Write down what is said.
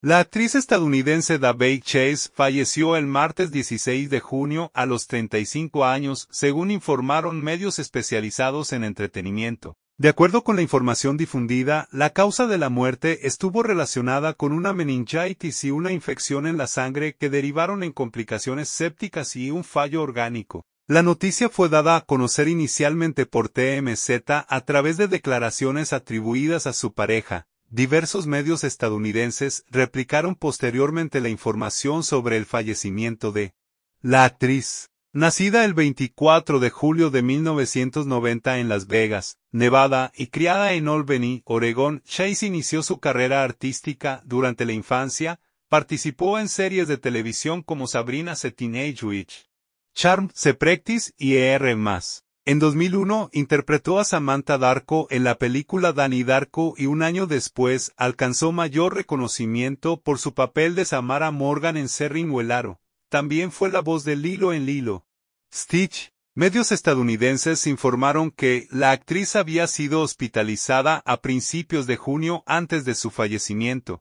La actriz estadounidense Davey Chase falleció el martes 16 de junio a los 35 años, según informaron medios especializados en entretenimiento. De acuerdo con la información difundida, la causa de la muerte estuvo relacionada con una meningitis y una infección en la sangre que derivaron en complicaciones sépticas y un fallo orgánico. La noticia fue dada a conocer inicialmente por TMZ a través de declaraciones atribuidas a su pareja. Diversos medios estadounidenses replicaron posteriormente la información sobre el fallecimiento de la actriz. Nacida el 24 de julio de 1990 en Las Vegas, Nevada, y criada en Albany, Oregón, Chase inició su carrera artística durante la infancia. Participó en series de televisión como Sabrina the Teenage Witch, Charmed, The Practice y ER+. En 2001 interpretó a Samantha Darko en la película Danny Darko y un año después alcanzó mayor reconocimiento por su papel de Samara Morgan en Serring o El Aro. También fue la voz de Lilo en Lilo Stitch. Medios estadounidenses informaron que la actriz había sido hospitalizada a principios de junio antes de su fallecimiento.